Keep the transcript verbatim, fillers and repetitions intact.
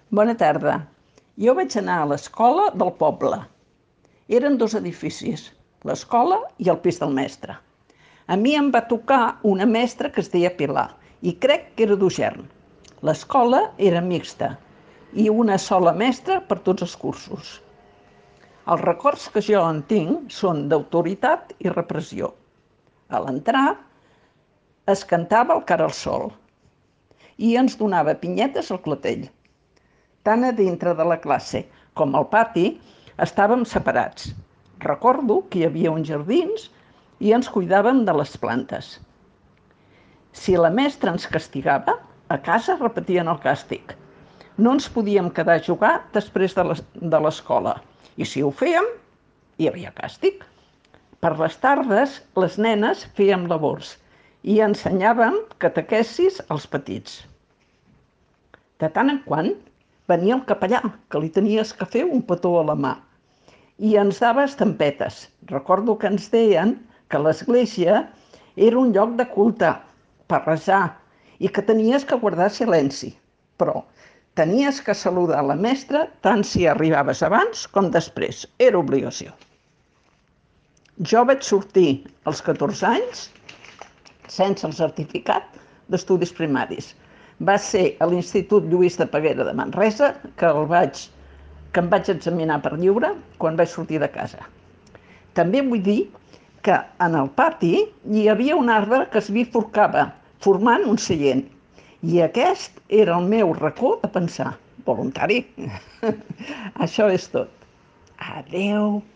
Bona tarda. Jo vaig anar a l'escola del poble. Eren dos edificis, l'escola i el pis del mestre. A mi em va tocar una mestra que es deia Pilar i crec que era d'Ugern. L'escola era mixta i una sola mestra per tots els cursos. Els records que jo en tinc són d'autoritat i repressió. A l'entrar es cantava el Cara al sol i ens donava pinyetes al clatell. Tant a dintre de la classe com al pati estàvem separats. Recordo que hi havia uns jardins i ens cuidàvem de les plantes. Si la mestra ens castigava, a casa repetien el càstig. No ens podíem quedar a jugar després de l'escola. I si ho fèiem, hi havia càstig. Per les tardes, les nenes fèiem labors i ensenyàvem catequesis als petits. De tant en quant venia el capellà, que li tenies que fer un petó a la mà, i ens dava estampetes. Recordo que ens deien que l'església era un lloc de culte, per resar, i que tenies que guardar silenci, però tenies que saludar la mestra tant si arribaves abans com després. Era obligació. Jo vaig sortir als catorze anys sense el certificat d'estudis primaris. Va ser a l'Institut Lluís de Peguera de Manresa que, el vaig, que em vaig examinar per lliure quan vaig sortir de casa. També vull dir que en el pati hi havia un arbre que es bifurcava, formant un seient. I aquest era el meu racó de pensar. Voluntari. Això és tot. Adéu.